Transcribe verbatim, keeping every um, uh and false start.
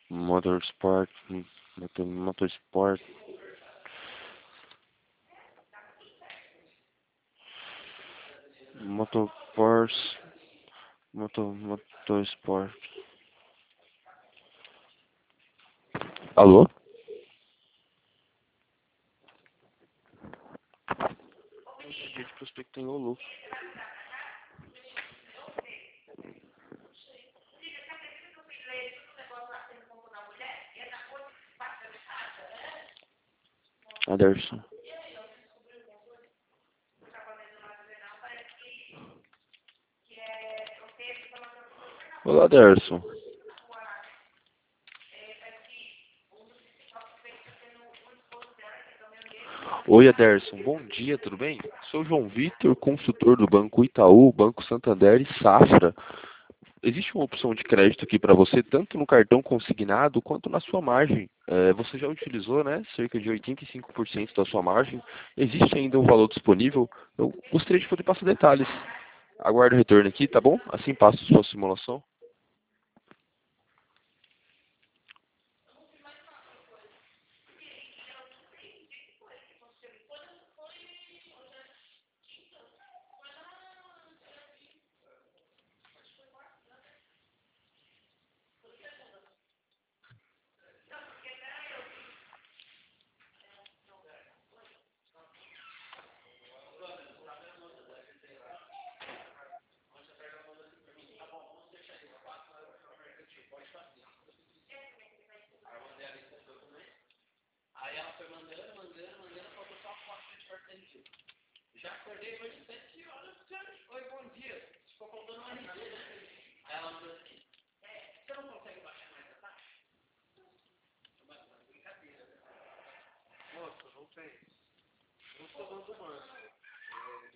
Motorsport, motor, motorsport, motorsports, motor, motorsport. Alô? Hoje é dia de prospectar em Olu. Aderson. Olá, Aderson. Oi, Aderson. Bom dia, tudo bem? Sou João Vitor, consultor do Banco Itaú, Banco Santander e Safra. Existe uma opção de crédito aqui para você, tanto no cartão consignado quanto na sua margem. É, você já utilizou, né, cerca de oitenta e cinco por cento da sua margem. Existe ainda um valor disponível? Eu gostaria de poder passar detalhes. Aguardo o retorno aqui, tá bom? Assim passo a sua simulação.